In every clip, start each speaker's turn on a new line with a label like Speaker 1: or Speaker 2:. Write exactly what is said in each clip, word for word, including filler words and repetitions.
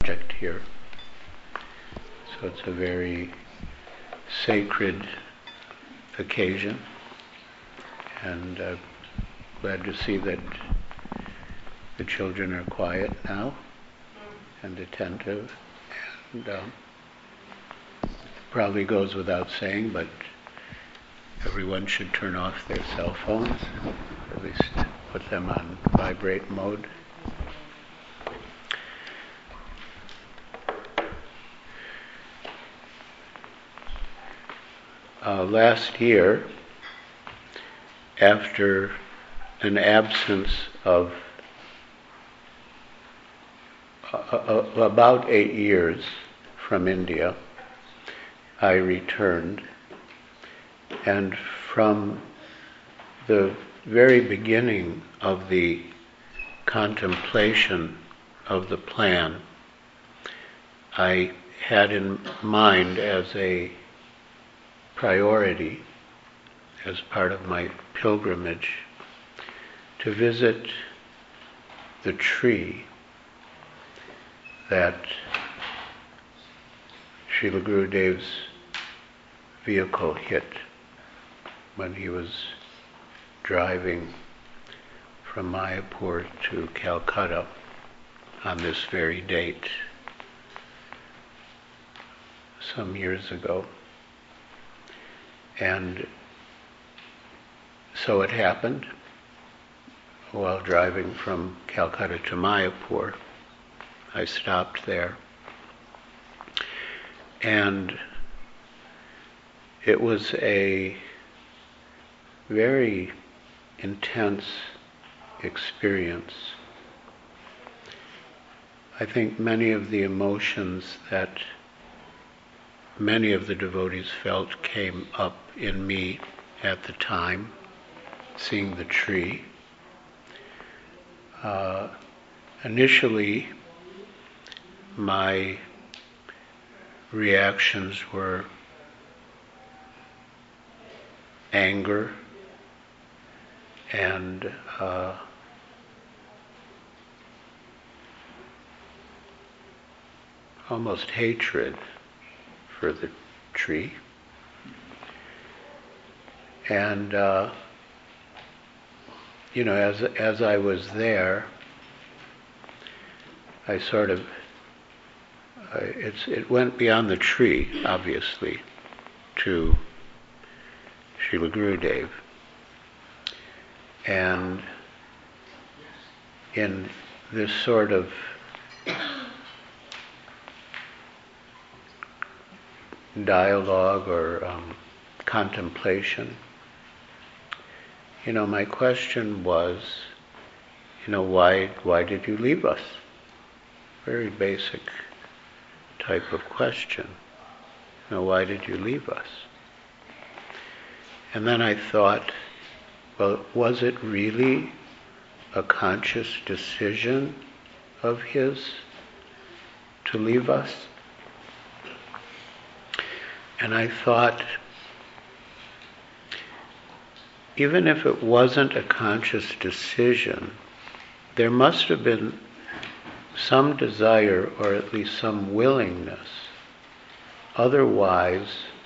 Speaker 1: project here. So it's a very sacred occasion, and uh, glad to see that the children are quiet now and attentive, and um, probably goes without saying, but everyone should turn off their cell phones, at least put them on vibrate mode. Uh, last year, after an absence of uh, uh, about eight years from India, I returned, and from the very beginning of the contemplation of the plan, I had in mind as a priority, as part of my pilgrimage, to visit the tree that Srila Gurudev's vehicle hit when he was driving from Mayapur to Calcutta on this very date some years ago. And so it happened, while driving from Calcutta to Mayapur, I stopped there. And it was a very intense experience. I think many of the emotions that many of the devotees felt came up in me at the time, seeing the tree. Uh, initially, my reactions were anger and uh, almost hatred for the tree. And uh, you know, as as I was there, I sort of uh, it's it went beyond the tree, obviously, to Srila Gurudev. And in this sort of dialogue or um, contemplation, you know, my question was, you know, why why did you leave us? Very basic type of question. You know, why did you leave us? And then I thought, well, was it really a conscious decision of his to leave us? And I thought, even if it wasn't a conscious decision, there must have been some desire, or at least some willingness. Otherwise,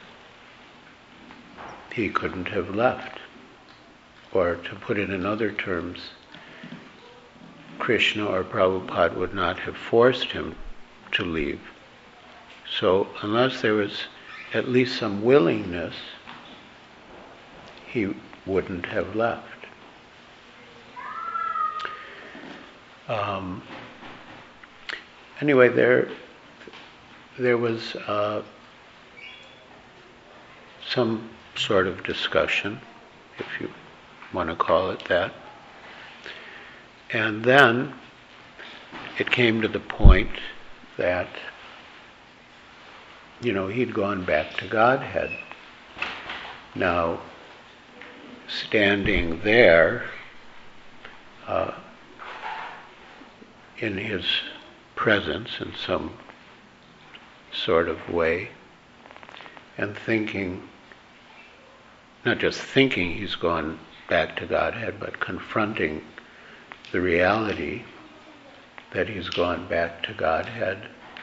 Speaker 1: he couldn't have left. Or to put it in other terms, Krishna or Prabhupada would not have forced him to leave. So unless there was at least some willingness, he wouldn't have left. Um, anyway, there there was uh, some sort of discussion, if you want to call it that. And then it came to the point that, you know, he'd gone back to Godhead. Now, standing there uh, in his presence in some sort of way, and thinking, not just thinking he's gone back to Godhead, but confronting the reality that he's gone back to Godhead,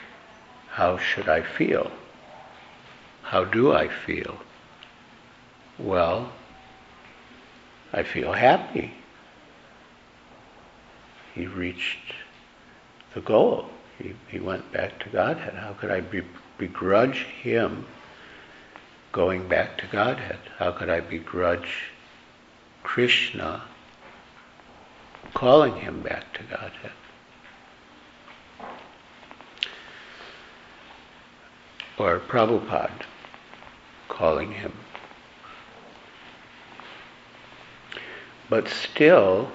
Speaker 1: how should I feel? How do I feel? Well, I feel happy. He reached the goal. He, he went back to Godhead. How could I be, begrudge him going back to Godhead? How could I begrudge Krishna calling him back to Godhead? Or Prabhupada calling him. But still,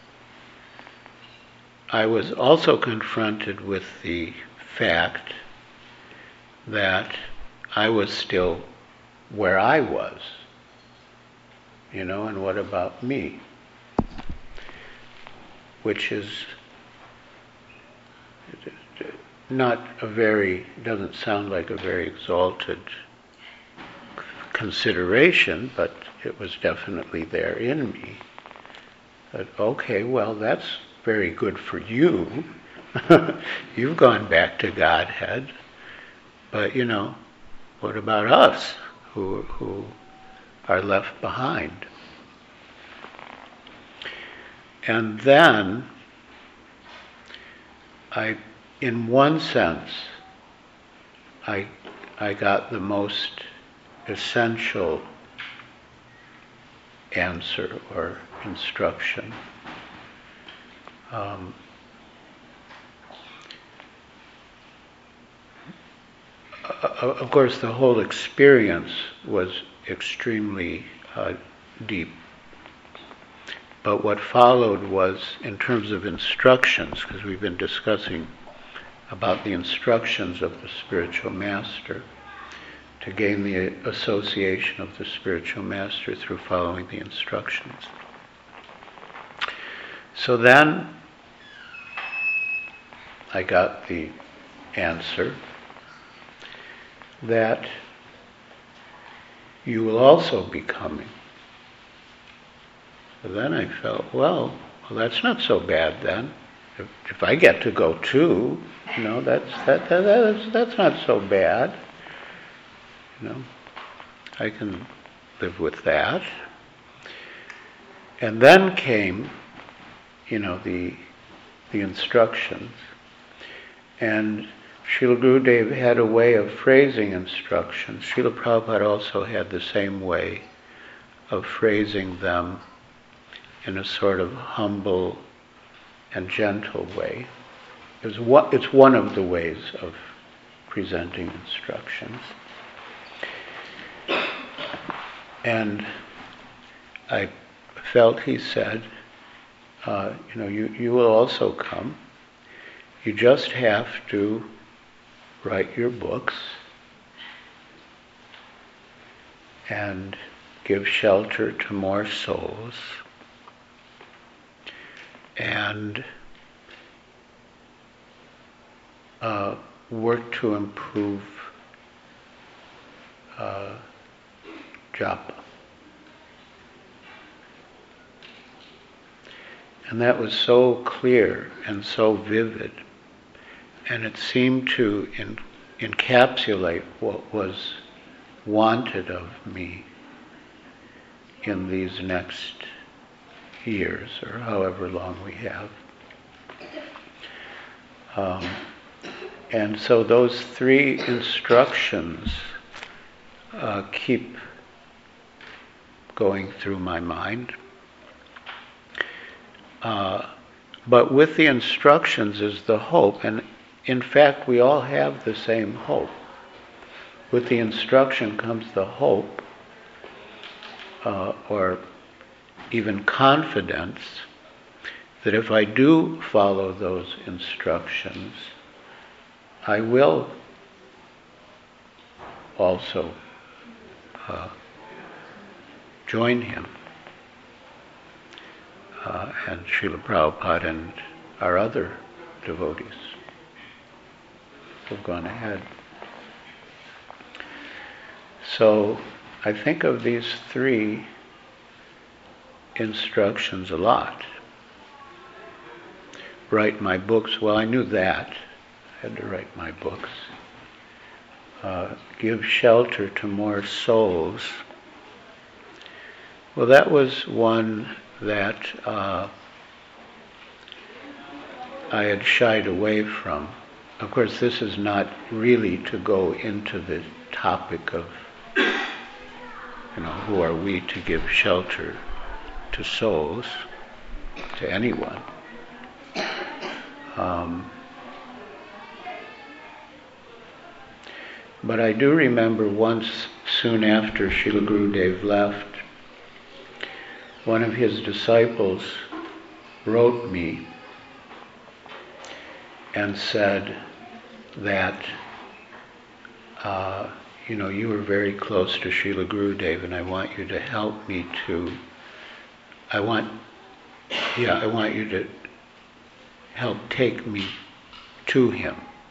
Speaker 1: I was also confronted with the fact that I was still where I was. You know, and what about me? Which is not a very, doesn't sound like a very exalted consideration, but it was definitely there in me. That, okay, well, that's very good for you. You've gone back to Godhead. But, you know, what about us who, who are left behind? And then, I, in one sense, I, I got the most essential answer or instruction. Um, of course, the whole experience was extremely uh, deep. But what followed was, in terms of instructions, because we've been discussing about the instructions of the spiritual master, to gain the association of the spiritual master through following the instructions. So then I got the answer that you will also be coming. So then I felt, well, well, that's not so bad then. If, if I get to go too, you know, that's that, that that's that's not so bad. You know, I can live with that. And then came, you know, the the instructions. And Srila Gurudev had a way of phrasing instructions. Srila Prabhupada also had the same way of phrasing them in a sort of humble and gentle way. It's one, it's one of the ways of presenting instructions. And I felt he said, uh, you know, you, you will also come. You just have to write your books and give shelter to more souls and uh, work to improve uh, japa. And that was so clear and so vivid, and it seemed to in, encapsulate what was wanted of me in these next years, or however long we have. Um, and so those three instructions uh, keep going through my mind. Uh, but with the instructions is the hope, and in fact we all have the same hope. With the instruction comes the hope, uh, or even confidence, that if I do follow those instructions, I will also uh, join him. Uh, and Srila Prabhupada and our other devotees have gone ahead. So I think of these three instructions a lot. Write my books. Well, I knew that. I had to write my books. uh, give shelter to more souls. Well, that was one that uh, I had shied away from. Of course, this is not really to go into the topic of, you know, who are we to give shelter to souls, to anyone. Um, but I do remember once, soon after Srila Gurudev left, one of his disciples wrote me and said that, uh, you know, you were very close to Srila Gurudev, and I want you to help me to, I want, yeah, I want you to help take me to him.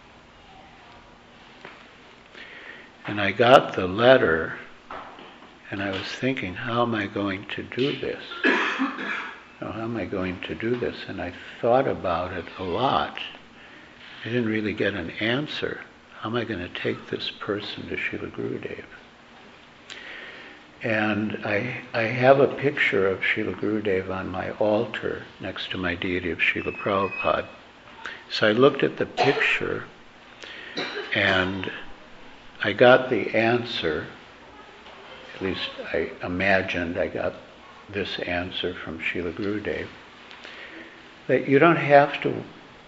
Speaker 1: And I got the letter, and I was thinking, how am I going to do this? How am I going to do this? And I thought about it a lot. I didn't really get an answer. How am I going to take this person to Srila Gurudev? And I, I have a picture of Srila Gurudev on my altar next to my deity of Srila Prabhupada. So I looked at the picture, and I got the answer. At least I imagined I got this answer from Srila Gurudev, that you don't have to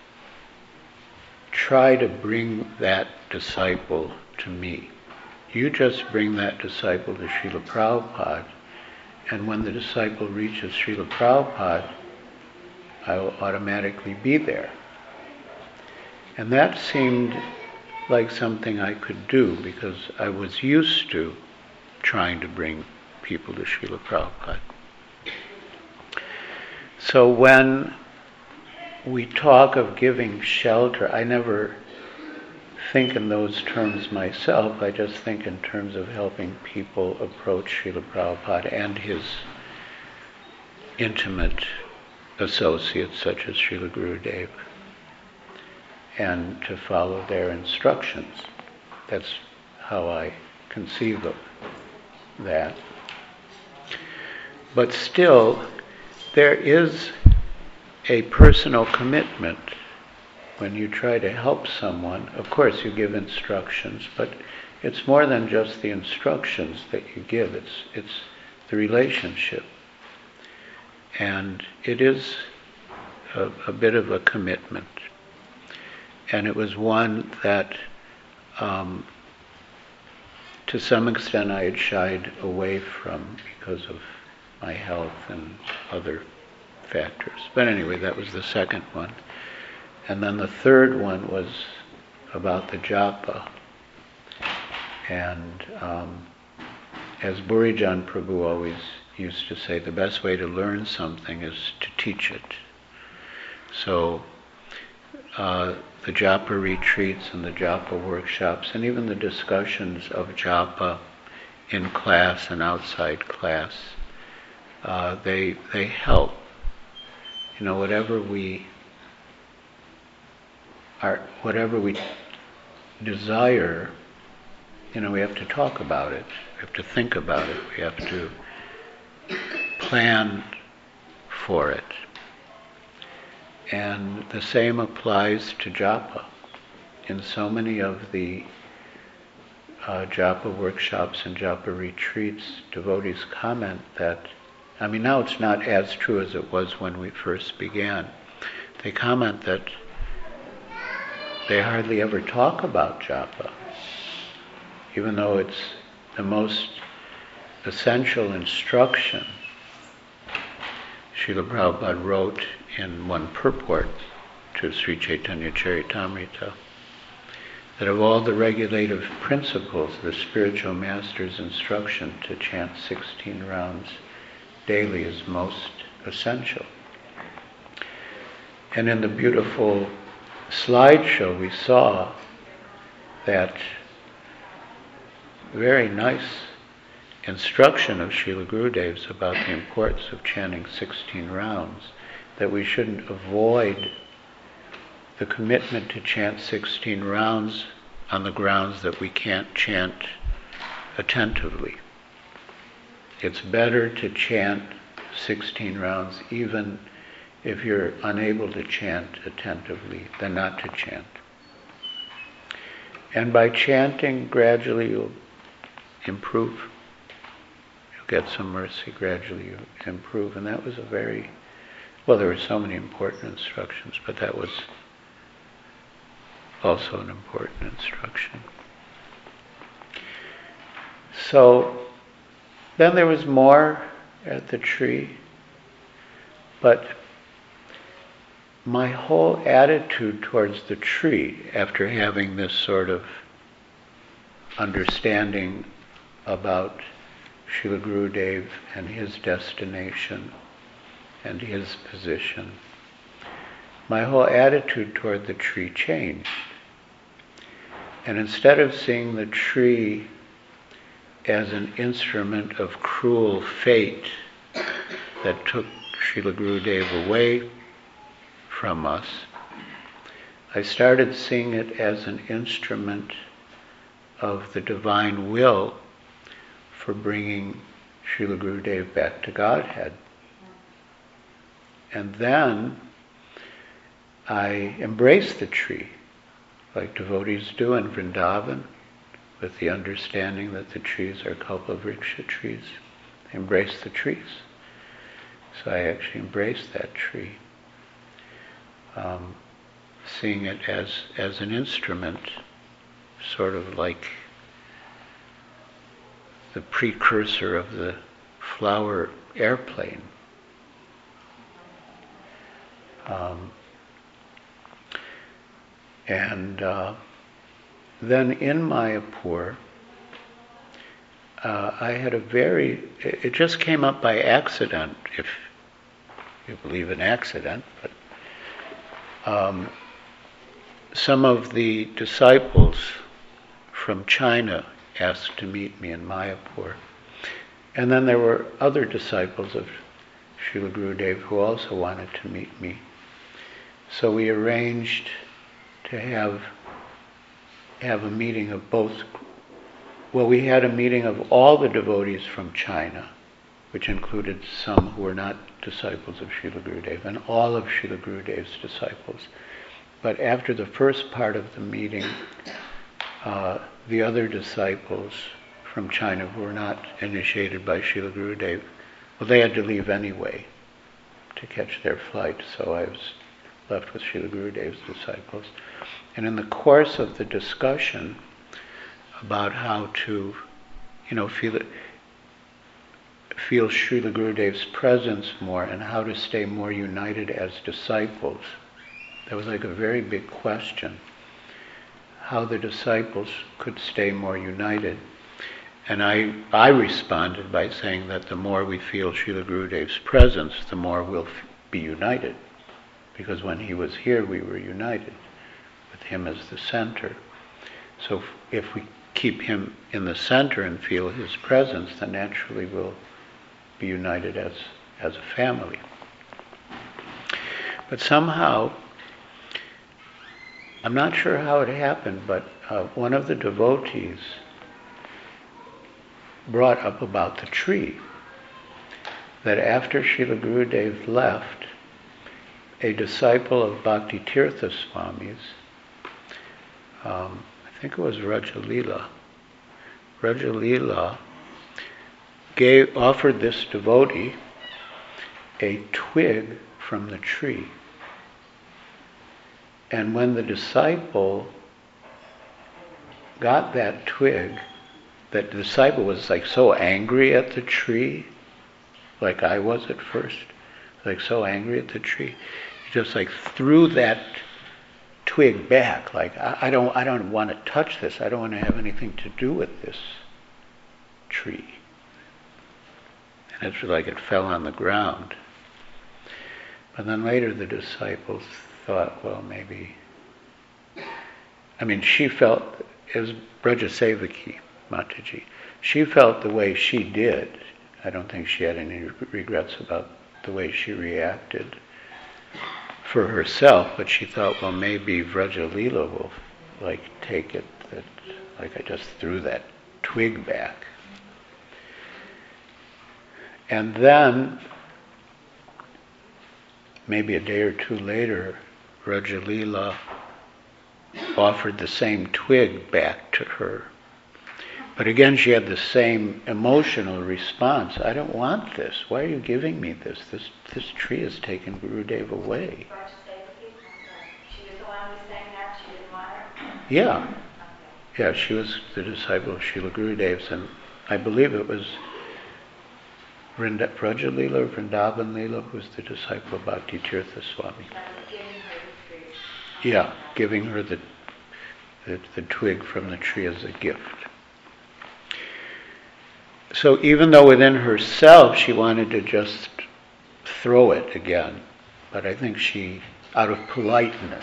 Speaker 1: try to bring that disciple to me. You just bring that disciple to Srila Prabhupada, and when the disciple reaches Srila Prabhupada, I will automatically be there. And that seemed like something I could do, because I was used to trying to bring people to Srila Prabhupada. So when we talk of giving shelter, I never think in those terms myself. I just think in terms of helping people approach Srila Prabhupada and his intimate associates such as Srila Gurudev, and to follow their instructions. That's how I conceive of that. But still, there is a personal commitment when you try to help someone. Of course, you give instructions, but it's more than just the instructions that you give. It's it's the relationship, and it is a, a bit of a commitment. And it was one that, um, to some extent, I had shied away from because of my health and other factors. But anyway, that was the second one. And then the third one was about the japa. And um, as Burijan Prabhu always used to say, the best way to learn something is to teach it. So uh, the japa retreats and the japa workshops, and even the discussions of japa in class and outside class, uh, they they help. You know, whatever we are, whatever we desire, you know, we have to talk about it. We have to think about it. We have to plan for it. And the same applies to japa. In so many of the uh, japa workshops and japa retreats, devotees comment that, I mean, now it's not as true as it was when we first began. They comment that they hardly ever talk about japa, even though it's the most essential instruction. Srila Prabhupada wrote in one purport to Sri Chaitanya Charitamrita that of all the regulative principles, the spiritual master's instruction to chant sixteen rounds daily is most essential. And in the beautiful slideshow we saw that very nice instruction of Srila Gurudev's about the importance of chanting sixteen rounds, that we shouldn't avoid the commitment to chant sixteen rounds on the grounds that we can't chant attentively. It's better to chant sixteen rounds even if you're unable to chant attentively than not to chant. And by chanting, gradually you'll improve. You'll get some mercy, gradually you improve. And that was a very, well, there were so many important instructions, but that was also an important instruction. So then there was more at the tree, but my whole attitude towards the tree, after having this sort of understanding about Srila Gurudev and his destination and his position, my whole attitude toward the tree changed. And instead of seeing the tree as an instrument of cruel fate that took Srila Gurudev away from us, I started seeing it as an instrument of the divine will for bringing Srila Gurudev back to Godhead. And then I embraced the tree, like devotees do in Vrindavan, with the understanding that the trees are Kalpavriksha trees. I embraced the trees. So I actually embraced that tree, um, seeing it as, as an instrument, sort of like the precursor of the flower airplane. Um, and uh, then in Mayapur, uh, I had a very, it, it just came up by accident, if you believe in accident, but um, some of the disciples from China asked to meet me in Mayapur. And then there were other disciples of Srila Gurudev who also wanted to meet me. So we arranged to have have a meeting of both. Well, we had a meeting of all the devotees from China, which included some who were not disciples of Srila Gurudev, and all of Srila Gurudev's disciples. But after the first part of the meeting, uh, the other disciples from China who were not initiated by Srila Gurudev, well, they had to leave anyway to catch their flight, so I was left with Srila Gurudev's disciples. And in the course of the discussion about how to, you know, feel it, feel Srila Gurudev's presence more and how to stay more united as disciples, that was like a very big question, how the disciples could stay more united. And I, I responded by saying that the more we feel Srila Gurudev's presence, the more we'll f- be united. Because when he was here, we were united, with him as the center. So if we keep him in the center and feel his presence, then naturally we'll be united as, as a family. But somehow, I'm not sure how it happened, but uh, one of the devotees brought up about the tree, that after Srila Gurudev left, a disciple of Bhakti Tirtha Swami's, um, I think it was Rajalila, Rajalila gave, offered this devotee a twig from the tree. And when the disciple got that twig, that disciple was like so angry at the tree, like I was at first, like so angry at the tree, he just like threw that twig back, like I, I don't I don't want to touch this, I don't want to have anything to do with this tree. And it's like it fell on the ground. But then later the disciples thought, well, maybe, I mean, she felt, it was Brajasevaki Mataji, she felt the way she did. I don't think she had any regrets about the way she reacted for herself, but she thought, well, maybe Vrajalila will like take it that, like I just threw that twig back. And then, maybe a day or two later, Rajalila offered the same twig back to her. But again, she had the same emotional response. I don't want this. Why are you giving me this? This this tree has taken Gurudev away.
Speaker 2: She was the one who was saying that? She didn't want her?
Speaker 1: Yeah. Yeah, she was the disciple of Srila Gurudev's, and I believe it was Vrinda, Rajalila or Vrindavan Leela who was the disciple of Bhakti Tirtha Swami.
Speaker 2: Giving her the tree.
Speaker 1: Yeah, giving her the, the the twig from the tree as a gift. So even though within herself she wanted to just throw it again, but I think she, out of politeness,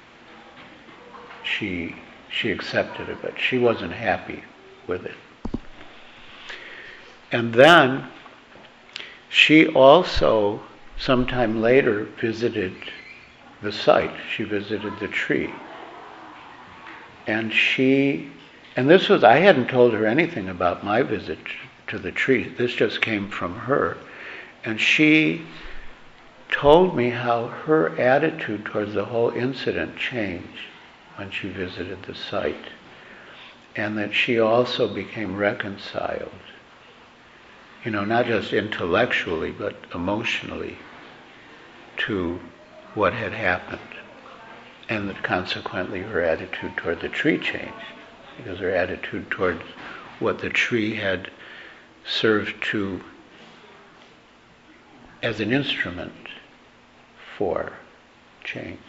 Speaker 1: she she accepted it, but she wasn't happy with it. And then she also, sometime later, visited the site. She visited the tree. And she, and this was, I hadn't told her anything about my visit to the tree. This just came from her. And she told me how her attitude towards the whole incident changed when she visited the site. And that she also became reconciled. You know, not just intellectually, but emotionally to what had happened. And that consequently her attitude toward the tree changed, because her attitude toward what the tree had served to as an instrument for changed.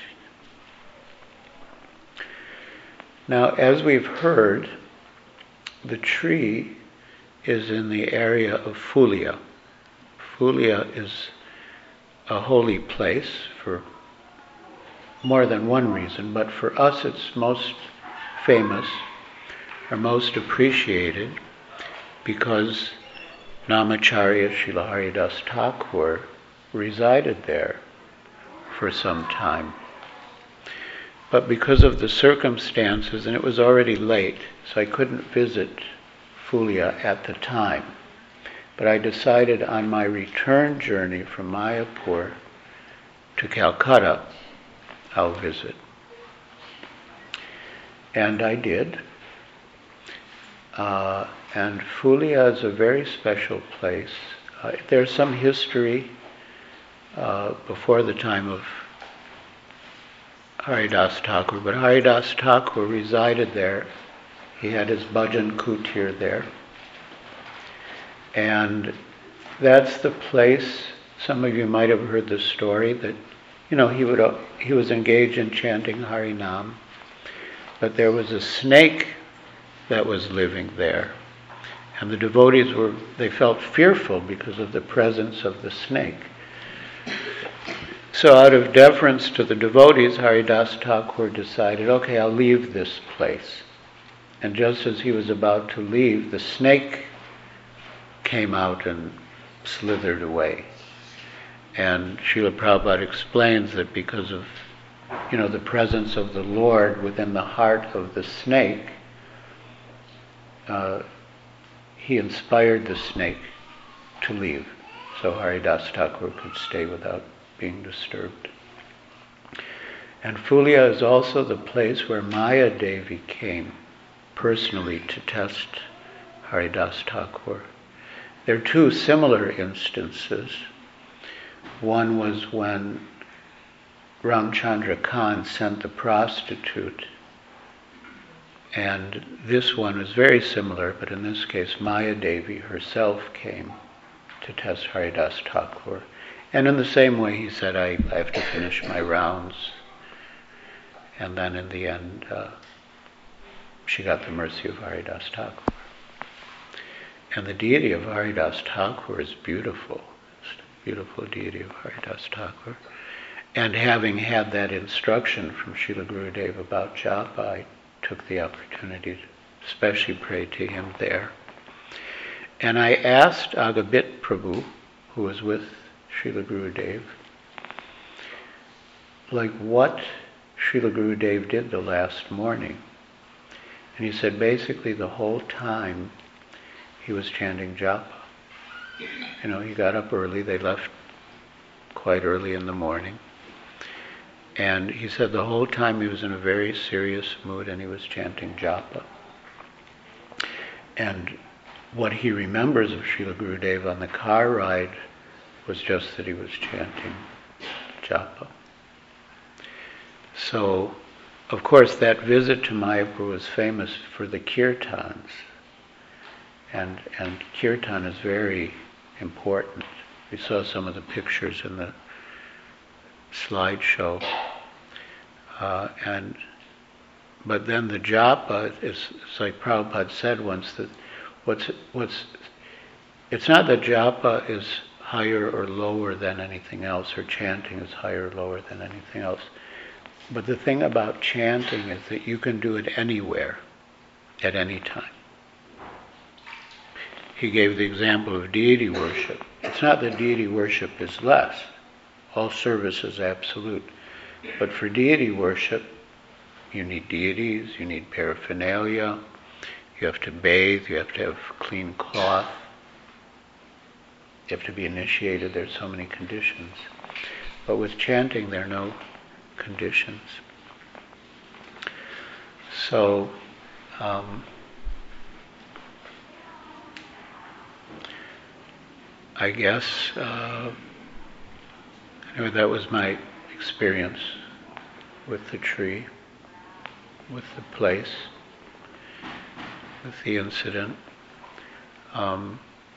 Speaker 1: Now, as we've heard, the tree is in the area of Phulya. Phulya is a holy place for more than one reason, but for us it's most famous or most appreciated because Namacharya Srila Haridas Thakur resided there for some time. But because of the circumstances, and it was already late, so I couldn't visit Phulya at the time. But I decided on my return journey from Mayapur to Calcutta, I'll visit. And I did. Uh, and Phulya is a very special place. Uh, there's some history uh, before the time of Haridas Thakur, but Haridas Thakur resided there. He had his bhajan kutir there. And that's the place, some of you might have heard the story, that, you know, he would he was engaged in chanting Harinam, but there was a snake that was living there. And the devotees were, they felt fearful because of the presence of the snake. So out of deference to the devotees, Haridas Thakur decided, okay, I'll leave this place. And just as he was about to leave, the snake came out and slithered away. And Srila Prabhupada explains that because of, you know, the presence of the Lord within the heart of the snake, uh, he inspired the snake to leave. So Haridas Thakur could stay without being disturbed. And Phulya is also the place where Maya Devi came personally to test Haridas Thakur. There are two similar instances. One was when Ramchandra Khan sent the prostitute, and this one is very similar, but in this case Maya Devi herself came to test Haridas Thakur. And in the same way he said, I, I have to finish my rounds. And then in the end, uh, she got the mercy of Haridas Thakur. And the deity of Haridas Thakur is beautiful. It's the beautiful deity of Haridas Thakur. And having had that instruction from Srila Gurudev about japa, I took the opportunity to especially pray to him there. And I asked Agabit Prabhu, who was with Srila Gurudev, like what Srila Gurudev did the last morning. And he said basically the whole time he was chanting japa. You know, he got up early, they left quite early in the morning. And he said the whole time he was in a very serious mood and he was chanting japa. And what he remembers of Srila Gurudev on the car ride was just that he was chanting japa. So, of course, that visit to Mayapur was famous for the kirtans. And, and kirtan is very important. We saw some of the pictures in the slideshow. Uh, and but then the japa is, it's like Prabhupada said once, that what's what's it's not that japa is higher or lower than anything else, or chanting is higher or lower than anything else. But the thing about chanting is that you can do it anywhere, at any time. He gave the example of deity worship. It's not that deity worship is less. All service is absolute. But for deity worship, you need deities, you need paraphernalia, you have to bathe, you have to have clean cloth, you have to be initiated. There's so many conditions. But with chanting, there are no conditions. So, um, I guess, uh, anyway, that was my experience with the tree, with the place, with the incident. Um,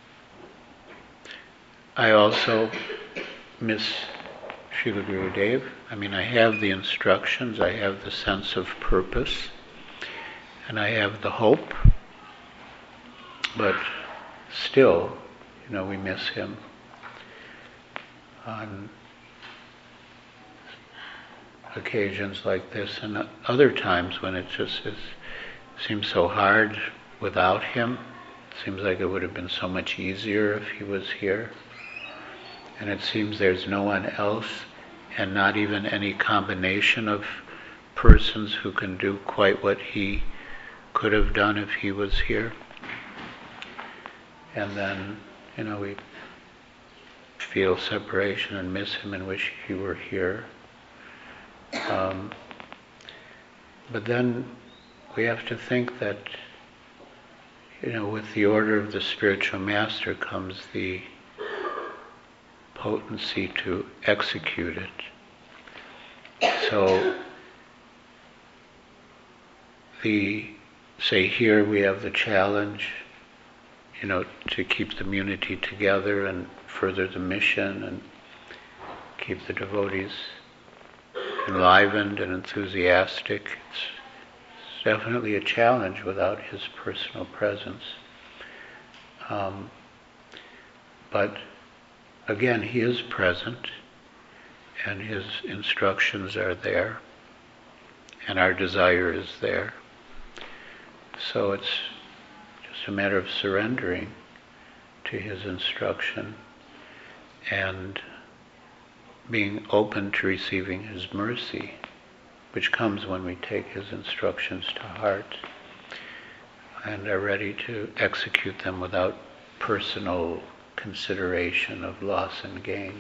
Speaker 1: I also miss Srila Gurudev. I mean, I have the instructions, I have the sense of purpose, and I have the hope, but still, you know, we miss him. On occasions like this, and other times when it just is, seems so hard without him. Seems like it would have been so much easier if he was here. And it seems there's no one else, and not even any combination of persons who can do quite what he could have done if he was here. And then, you know, we feel separation and miss him and wish he were here. Um, but then we have to think that, you know, with the order of the spiritual master comes the potency to execute it. So, the, say here we have the challenge, you know, to keep the community together and further the mission and keep the devotees enlivened and enthusiastic. It's, it's definitely a challenge without his personal presence. Um, but again, he is present and his instructions are there and our desire is there. So it's just a matter of surrendering to his instruction and being open to receiving his mercy, which comes when we take his instructions to heart and are ready to execute them without personal consideration of loss and gain.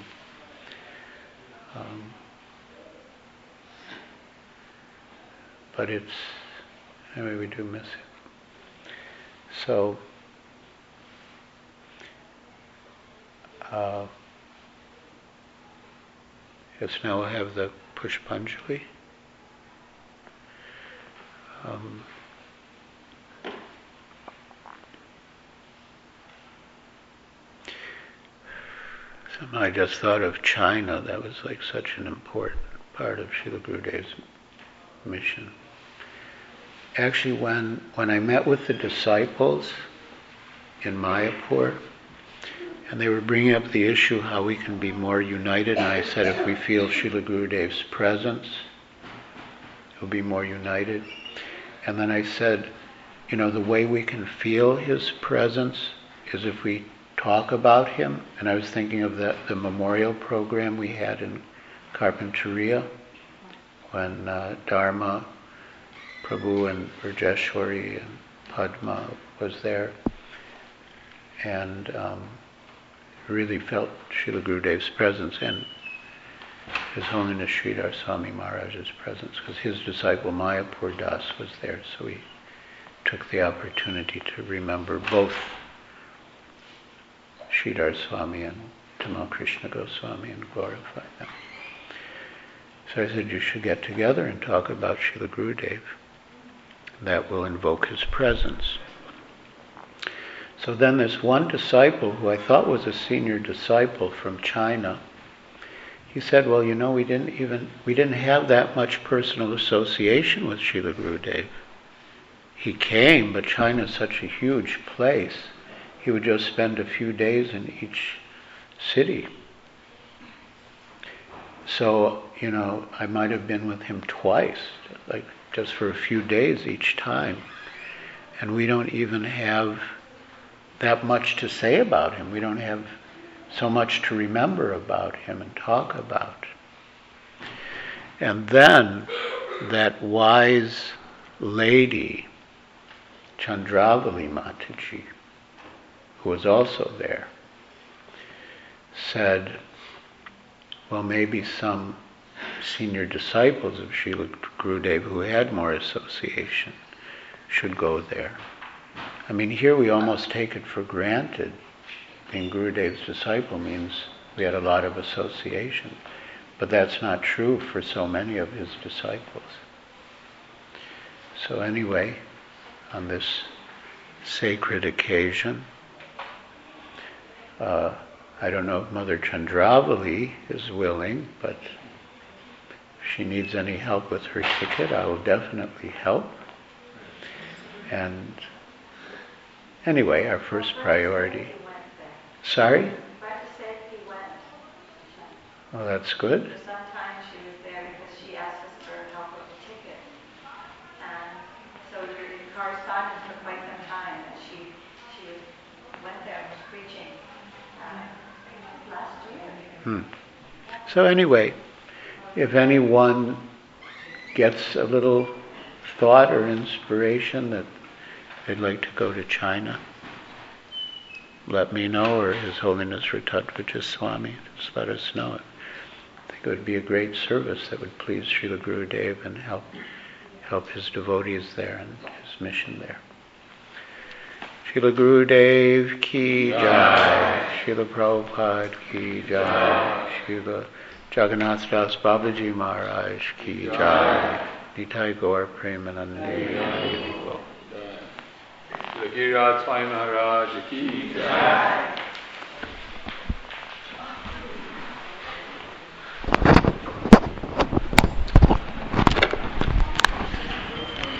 Speaker 1: Um, but it's, anyway, we do miss it. So, uh, yes, now we'll have the Pushpanjali. Um, somehow I just thought of China. That was like such an important part of Srila Gurudev's mission. Actually, when, when I met with the disciples in Mayapur, and they were bringing up the issue how we can be more united, and I said if we feel Srila Gurudev's presence, we'll be more united. And then I said, you know, the way we can feel his presence is if we talk about him. And I was thinking of the, the memorial program we had in Carpinteria when uh, Dharma Prabhu and Burjeshwari and Padma was there, and um, really felt Srila Gurudev's presence and His Holiness Sridhar Swami Maharaj's presence, because his disciple Mayapur Das was there, so he took the opportunity to remember both Sridhar Swami and Tamal Krishna Goswami and glorify them. So I said, you should get together and talk about Srila Gurudev. That will invoke his presence. So then this one disciple, who I thought was a senior disciple from China, he said, well, you know, we didn't even, we didn't have that much personal association with Srila Gurudev. He came, but China is such a huge place. He would just spend a few days in each city. So, you know, I might have been with him twice, like just for a few days each time. And we don't even have that much to say about him. We don't have so much to remember about him and talk about. And then that wise lady, Chandravali Mataji, who was also there, said, well, maybe some senior disciples of Srila Gurudev who had more association should go there. I mean, here we almost take it for granted. Being Gurudev's disciple means we had a lot of association. But that's not true for so many of his disciples. So anyway, on this sacred occasion, uh, I don't know if Mother Chandravali is willing, but if she needs any help with her ticket, I will definitely help. And anyway, our first priority. Sorry? Well, that's good.
Speaker 2: Sometimes she was there because she asked us for help with the ticket. And so your correspondence for quite some time. And she she was, went there and was preaching uh, last year.
Speaker 1: Hmm. So anyway, if anyone gets a little thought or inspiration that they'd like to go to China, let me know, or His Holiness Ratatvaja Swami, just let us know. I think it would be a great service that would please Srila Gurudev and help help his devotees there and his mission there. Srila Gurudev ki jai, Srila Prabhupada ki jai, Srila Jagannath Das Babaji Maharaj ki jai, Nitai Gaur Premanande.
Speaker 3: Giriraj Swami Maharaj ki jai.